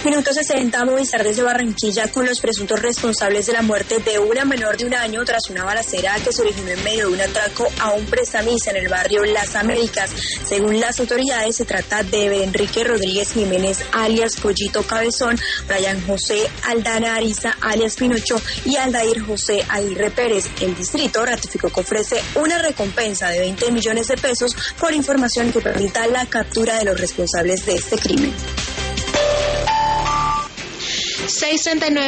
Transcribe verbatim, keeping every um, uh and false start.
Minuto sesenta, Movistar desde Barranquilla con los presuntos responsables de la muerte de una menor de un año tras una balacera que se originó en medio de un atraco a un prestamista en el barrio Las Américas. Según las autoridades, se trata de Enrique Rodríguez Jiménez, alias Pollito Cabezón, Brian José Aldana Ariza, alias Pinocho, y Aldair José Aguirre Pérez. El distrito ratificó que ofrece una recompensa de veinte millones de pesos por información que permita la captura de los responsables de este crimen. seiscientos sesenta y nueve